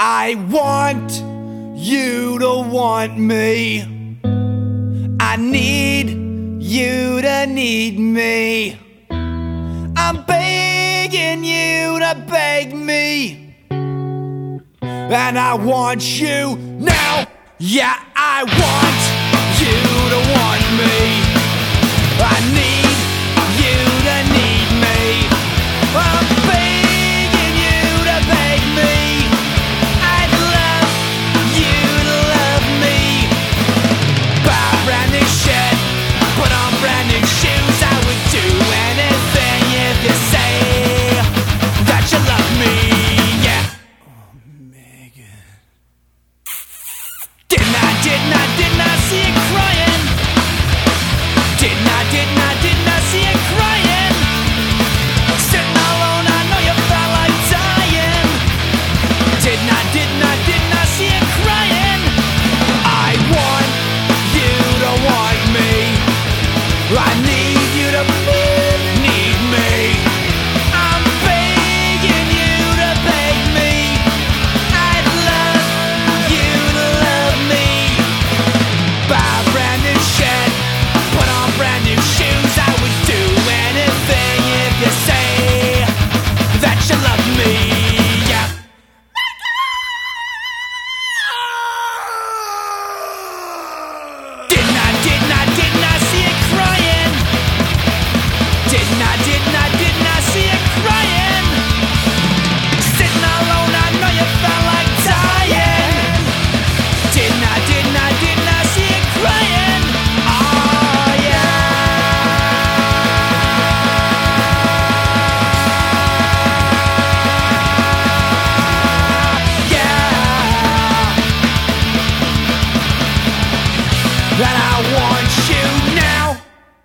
I want you to want me. I need you to need me. I'm begging you to beg me. And I want you now. Yeah, I want you to want me. I need you to need me. I'm begging you to beg me. I'd love you to love me. Buy brand new shit, put on brand new shoes. I would do anything if you say that you love me. Yeah. Oh, Megan. Didn't I see you crying? Didn't I see you crying? Sitting alone, I know you felt like dying. Didn't I see you crying? I want you to want me. I need you to need me. I'm begging you to beg me. I'd love you to love me. Buy brand new shit, put on brand new shoes. I would do anything if you say that you love me. Yeah. Didn't I see you crying? Didn't I see you crying? Sitting alone, I know you felt like dying. Didn't I see you crying? Oh yeah. Yeah. And I want you now.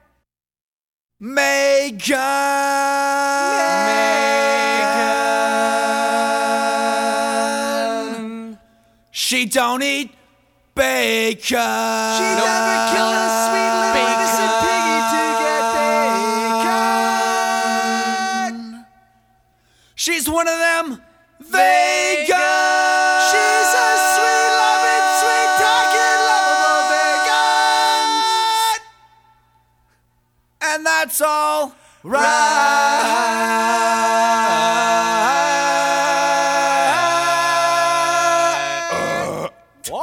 Megan. She don't eat bacon. She never killed a sweet little innocent piggy to get bacon. She's one of them vegans. She's a sweet, loving, sweet talking, lovable vegan. And that's all right.